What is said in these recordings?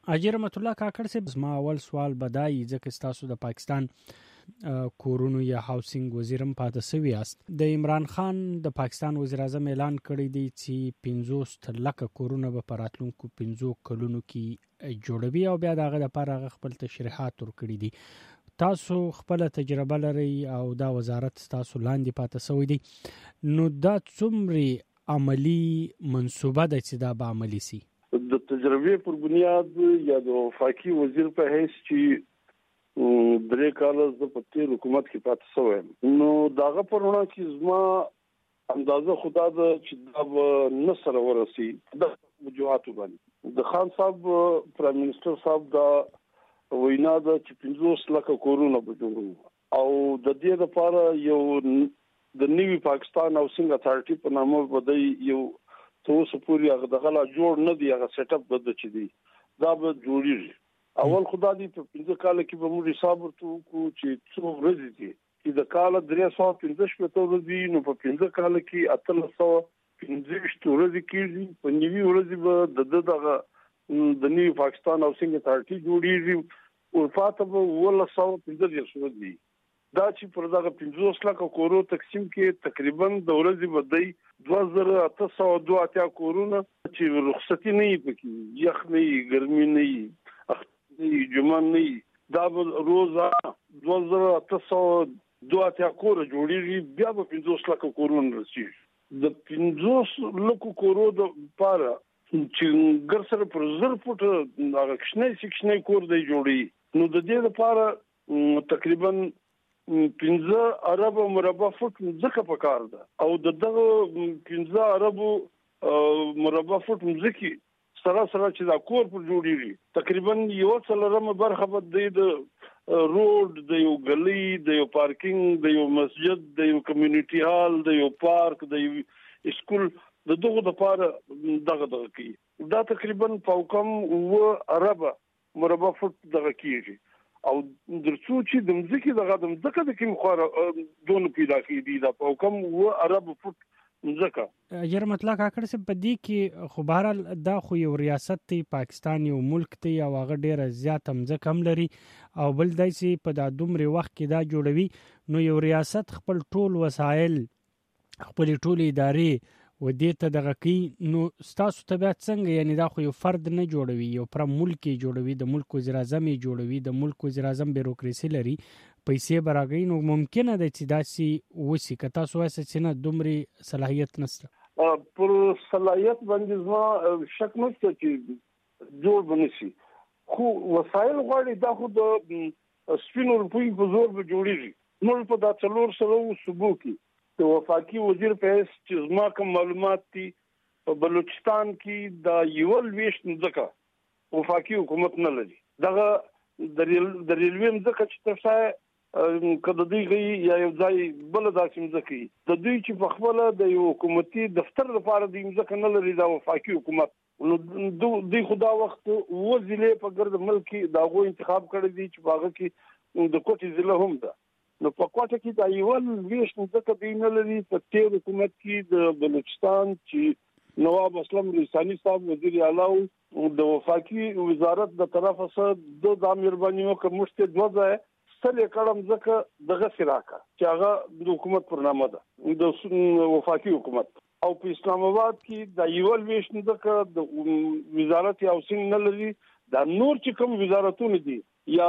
حاجی رحمت الله کاکړ صاحب، زما اول سوال بدایي ځکه تاسو د پاکستان کورونو یا هاوسینګ وزیرم پاتې شوی یاست. د عمران خان د پاکستان وزیر اعظم اعلان کړی دی چې 50 لکه کورونه به په راتلونکو 15 کلونو کې جوړوي او بیا دغه لپاره خپل تشریحات ورکړي دي. تاسو خپل تجربه لري او دا وزارت تاسو لاندې پاتې شوی دی، نو دا څومره عملی منصوبه ده چې دا به عملی سي؟ د تجربې پر بنیاد یا د وفاقي وزیر په حیث چې 3 کال د پټي حکومت کې پاتې شوم، نو داغه پرونه کې زما اندازه خدا د چې دا نصر ورسي د وجوهات باندې د خان صاحب پرایم منسٹر صاحب دا وینا د 50 لکه کورونه بجوړو او د دې لپاره یو د نیوی پاکستان او سنگ اتھارټي په نامه بدای یو توسو پوری هغه دغه جوړ نه دی، هغه سیټ اپ بده چي دی دا به جوړیږي. اول خدا دې په 15 کال کې به موږ حساب ورته کو چې څو ورځې دي چې د کال 315 ورځې، نو په 15 کال کې 315 ورځې کېږي. په نیوی ورځې به دغه د نیوی پاکستان او سنگ اتھارټي جوړیږي او فاته به 1915 ورځې دا چې پر دغه 50 لکه کورو تقسیم کې تقریبا د ورځې بدای 2802 کورونه چې رخصتي نه وي پکې، یخ نه وي، ګرمي نه وي، جمعه نه وي، دا به روزه 2802 کور جوړیږي. بیا به 50 لکه کورونه رسیږي. د 50 لکه کورو د لپاره چې ګر سره پر 1000 فوټ هغه کښنه کور دی جوړي، نو د دې لپاره تقریبا 15 ارب مربع فوټ ځکه پکار ده او دغه 15 ارب مربع فوټ ځکه سره چې دا کور پر جوړیږي تقریبا یو څلورمه برخه به د روډ، د یو گلی، د یو پارکینګ، د یو مسجد، د یو کمیونټي هال، د یو پارک، د یو سکول د دغه لپاره دغه کی دا تقریبا فوقم و ارب مربع فوټ دغه کیږي. او درڅو چې د مځکه د کوم خور دون پیدا کیدی دا په کوم و عرب فوت مځکه یره مطلق اکر سه بدی کې خو بهرال دا خو یو ریاست تی پاکستان یو ملک تی او هغه ډیره زیات مځکه هم لري او بل دایسي په دا دومره وخت کې دا جوړوي، نو یو ریاست خپل ټول وسایل خپل ټول ادارې و دې ته دغه کی، نو ستاسو طبيعت څنګه؟ یعنی دا خو یو فرد نه جوړوي، یو پر ملک جوړوي، د ملک وزیر اعظم جوړوي، د ملک وزیر اعظم بیروکراسي لري، پیسې براغی، نو ممکنه ده چې داسي وسی کتا سو واسه چې نه دومره صلاحیت نشته. پر صلاحیت باندې زما شک نشته چې جوړ بنشي، خو وسایل غواړي دا خو د سپینو روپۍ په زور به جوړیږي. نو په دا څلور سره صوبو کې د وفاقي وزیر په حیث چې زما کوم معلومات دي په بلوچستان کې د یو لويشت ځکه وفاقي حکومت نه لري. دغه د ریلوی ځکه چې تاسو کده دی یا یو ځای بل داسې ځکه د دوی چې په خپل د یو حکومتي دفتر لپاره د ځکه نه لري د وفاقي حکومت، نو دوی خدا وخت وزیلې په ګرد ملک دا غو انتخاب کړی دي چې باغ کې د کوټي ضلع هم ده. نو په کوټه کې دا یو ویش ځکه دی نه لري. په تیر حکومت کې د بلوچستان چې نواب اسلم رسانی صاحب وزیر اعلی او د وفاقي وزارت د طرفه سره د مهرباني وکړه مشته دوه سره کړم ځکه دغه سراکه چې هغه د حکومت پر نامه ده د وفاقي حکومت، او په اسلام آباد کې د یو ویش ځکه د وزارت هاوسینګ نه لري. دا نور چې کوم وزارتونه دي یا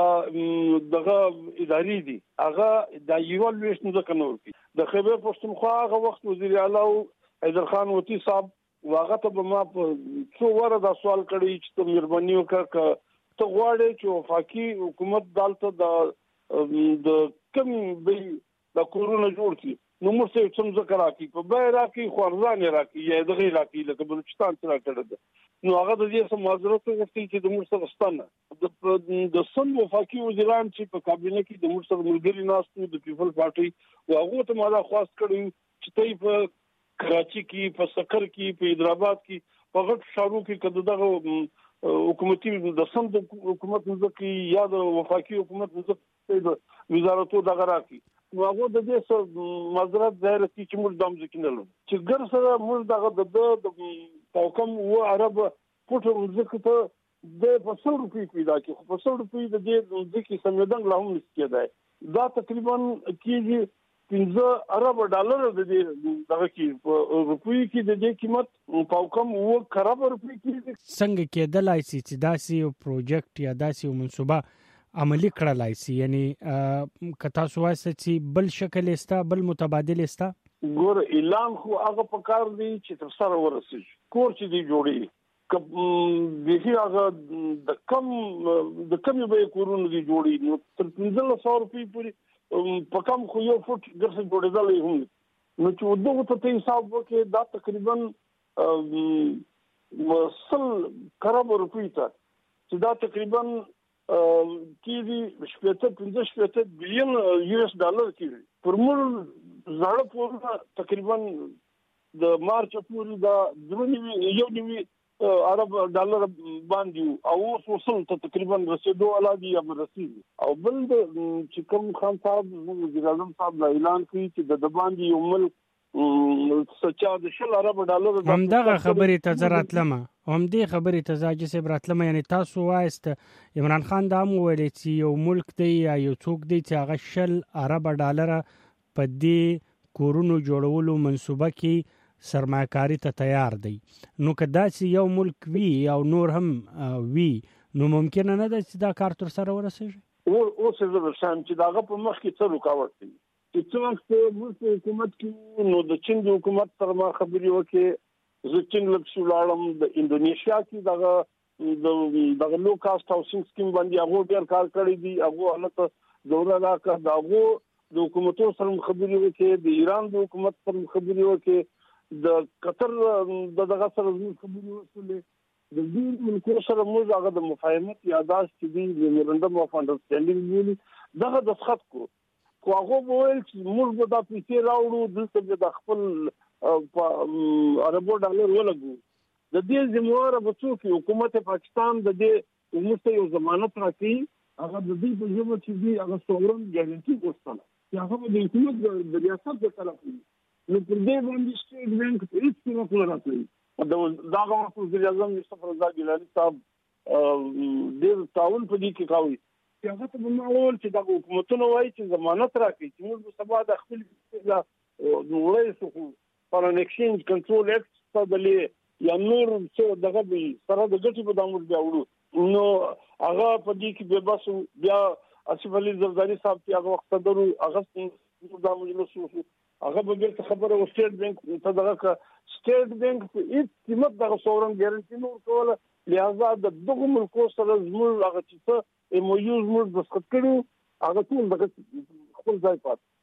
دغه اداري دي هغه د یو ویش ځکه نور دي. د خیبر پښتونخوا هغه وخت وزیر اعلی حیدر خان وتی صاحب واغه ته ما په څو وره دا سوال کړی چې ته مهرباني وکړه ته غواړې چې وفاقي حکومت دالته د کم به د کورونا جوړ کی، نو موږ څه څوم ذکر راکې په بای راکې خورزان راکې یا دغه راکې لکه بلوچستان سره کړه ده. نو هغه د دې سم معذرت وکړي چې د موږ سره ستنه د سن وفاقي وزیران چې په کابینه کې د موږ سره ملګری ناستو د پیپل پارټي او هغه ته مالا خواست کړی چې ته په کراچي کې، په سکر کې، په حیدرآباد کې، په غټ شهرو کې کده دغه حکومتي د سن حکومت مزکی یا د وفاقي حکومت مزکی د وزارتو دغه راکې، نو هغه د دې سره معذرت ظاهر کوي چې موږ دام ځکینلو چې ګر سره موږ دغه د توکم و عرب فوټو ځکه ته د 100 روپۍ پیدا کی خو 100 روپۍ د دې ځکه سمېدنګ لا هم نشي کېدای دا تقریبا کېږي 15 ارب ډالر د دې دغه کې روپۍ کې د دې قیمت په کم 1 خراب روپۍ کې څنګه کېدلای شي چې داسې یو پروجیکټ یا داسې یو منصوبه عملی کړلای شي یعنی که تاسو وایسته چې بل شکل استا بل متبادل استا ګور اعلان خو هغه په کار دی چې تر سره ورسېږي کور چې دی جوړي دغه هغه د کم به کورونه دی جوړي نو تر 1500 روپۍ پورې په کم خو یو فوټ ګرځي جوړېدل هم نو چې دغه ته حساب وکړي دا تقریبا 100 خراب روپۍ ته چې دا تقریبا کېږي 15 بلین US ډالر کېږي پر موږ زړه پورې تقریبا د مارچ پورې دا 1.5 عرب ډالر باندې او وصول ته تقریبا رسیدو علادي یا رسیدي او بل چې کوم خان صاحب وزیر اعظم صاحب اعلان کړی چې د باندې یو مل سچا د 10 عرب ډالر همدغه خبرې ته زراتلمه همدې خبرې ته ځاجي سي براتلمه یعنی تاسو وایست عمران خان دا مو ویل چې یو ملک دی یا یو څوک دی چې هغه 10 عرب ډالر په دې کورونو جوړولو منصوبه کې سرمایه‌کاری ته تیار دی نو که داسې یو ملک وي او نور هم وي نو ممکن نه ده چې دا کار تر سره ورسېږي او څه شان چې داغه په مخ کې څه رکاوټ دي چې څنګه موږ حکومت کې نو د چین د حکومت سره ما خبرې وکړې زه چین لکه لاړم د انډونیشیا کې دغه لو کاست هاوسینګ سکیم باندې هغه ډیر کار کړی دی هغه حالت دوره راکړه دغه د حکومتو سره خبرې وکړې د ایران د حکومت سره خبرې وکړې د قطر دغه سره خبرې وکړې د دې ملکونو سره موږ هغه د مفاهمت یاداښت چې دی د میمورندم اف انډرستانډینګ ویلي دغه د خط کو هغه وویل چې موږ به دا پیسې راوړو دلته د خپل عربو ډالر ولګو د دې ذمہوار به څوک حکومت پاکستان د دې موږ یو ضمانت راکړي هغه د دې په ژبه چې دی هغه سوورن ګارانټي غوښتنه چې هغه د حکومت د ریاست په طرف نو پر دې باندې سټیټ بانک په هیڅ قیمت نه راځي دا وخت وزیر اعظم مصطفی رضا ګیلانی صاحب ډېر تعاون په دې کې کاوه چې هغه ته معلومول چې د حکومتونو وایي چې ضمانت راکړي چې موږ سبا د خپل وړي سو فارن ایکسچینج کنټرول اکټ تدلې یا نور څه دغه به سره د ګټي په دامن بیا وړو نو هغه په دې کې به بس بیا اسف علي زرداری صاحب چې هغه وخت درو هغه د مجلس هغه به ګرځي خبره و سټیټ بانک ته دغه سټیټ بانک په هیڅ قیمت دغه سورن ګارانټي نور کوله لہذا د دغه ملکو سره زموږ هغه چې ام او یو زموږ د سخت کړو هغه ټول دغه خپل ځای پات